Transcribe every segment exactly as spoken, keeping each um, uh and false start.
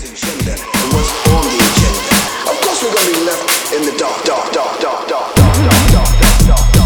man's agenda and what's on the agenda. Of course we're gonna be left in the dark, dark, dark, dark, dark, dark, dark, dark, dark, dark, dark.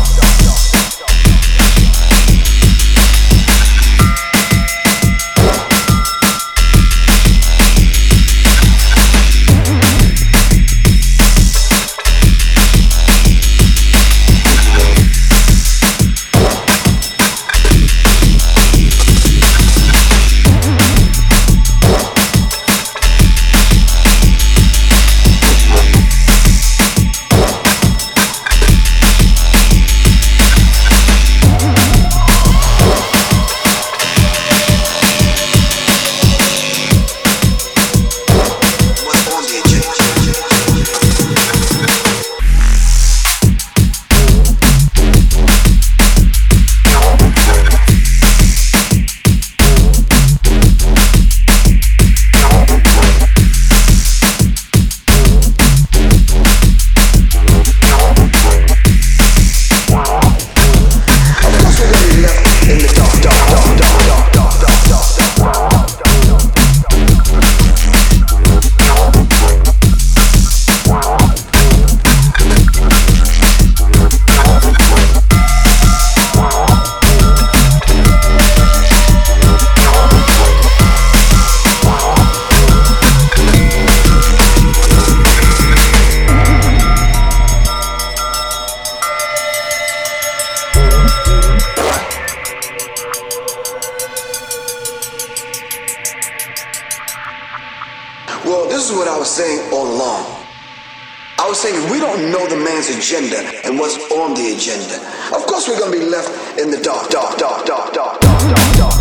Well, this is what I was saying all along. I was saying we don't know the man's agenda and what's on the agenda. Of course we're gonna be left in the dark, dark, dark, dark, dark, dark, dark, dark.